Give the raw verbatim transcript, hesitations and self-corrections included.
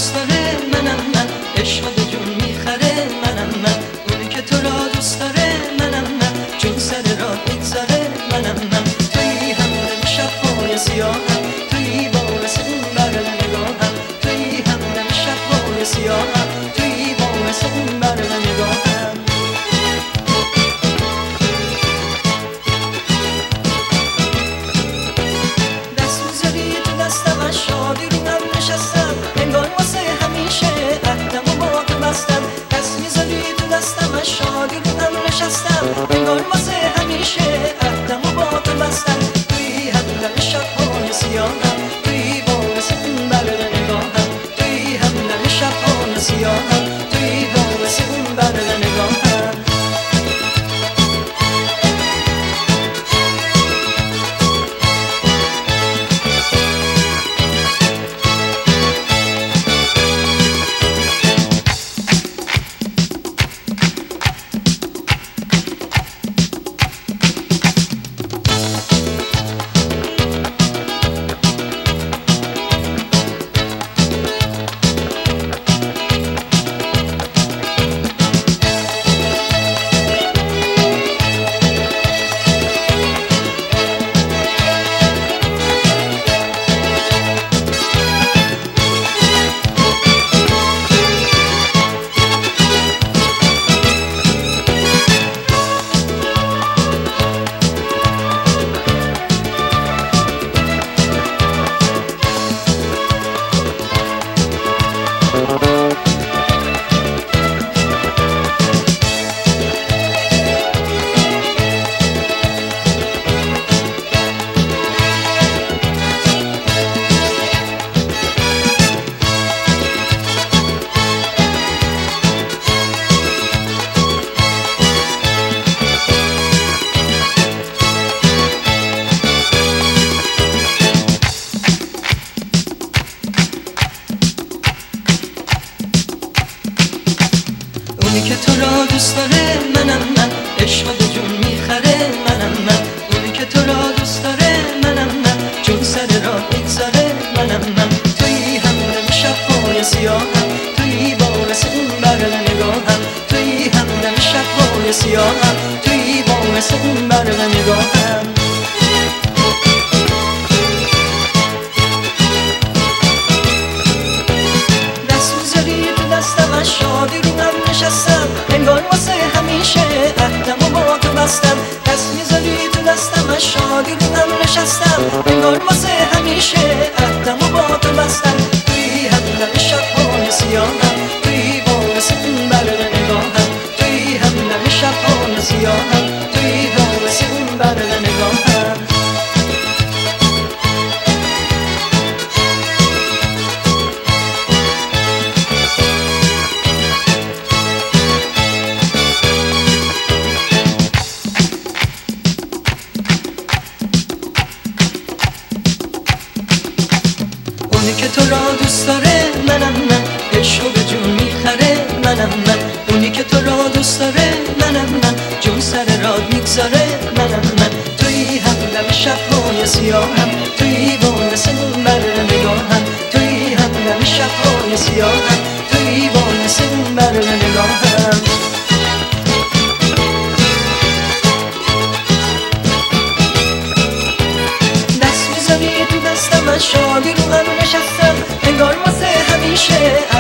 دوست داره منم من، عشق به جون میخره منم من، اونی که تو را دوست داره منم من، چون سر راه میگذاره منم من. توی همدم شب‌های سیاهم، توی باعث اون برق نگاهم، توی همدم شب‌های سیاهم، توی باعث اون برق نگاهم. دست میذاری تو دستم از شادی رو هم نشستم، انگار واسه همیشه عهدم و با تو بستم. دست میذاری تو دستم از شادی رو هم نشستم، انگار واسه همیشه عهدم و با تو بستم. توی همدم شب‌های سیاهم، توی باعث اون برق نگاهم، توی همدم شب‌های سیاهم، توی باعث اون برق نگاهم. اونی که تو را دوست داره منم من، عشق به جون میخره منم من، اونی که تو را دوست داره منم من، چون سر راه میگذاره منم من. توی همدم شب‌های سیاهم، توی باعث اون برق نگاهم، توی همدم شب‌های سیاهم، توی باعث اون برق نگاهم. دست میذاری تو دستم از شادی رو هم نشستم، انگار واسه همیشه عهدم و با تو بستم. دست میذاری تو دستم از شادی رو هم نشستم، انگار واسه همیشه عهدم و با تو بستم. توی همدم شب‌های سیاهم، توی باعث اون برق نگاهم، توی همدم شب‌های سیاهم، توی باعث اون برق نگاهم. اونی که تو را دوست داره منم من، عشق به جون میخره منم من، اونی که تو را دوست داره منم من، جون سر راه میگذاره منم من. توی همدم شب‌های سیاهم، توی باعث اون برق نگاهم، توی همدم شب‌های سیاهم، توی باعث اون برق نگاهم. دست میذاری تو دستم از شادی رو هم نشستم، انگار واسه همیشه